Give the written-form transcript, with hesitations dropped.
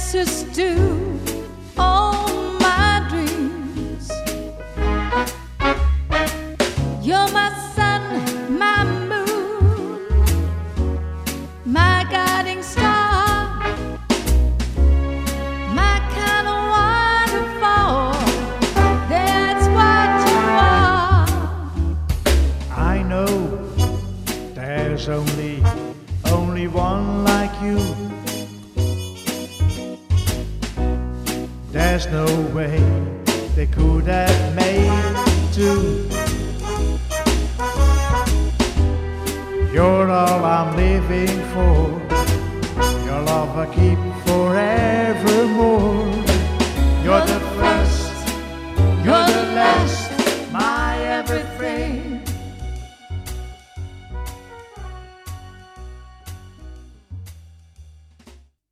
answers to all my dreams. You're my sun, my moon, my guiding star, my kind of waterfall. That's what you are. I know there's only one like you. There's no way they could have made two. You're all I'm living for. Your love I keep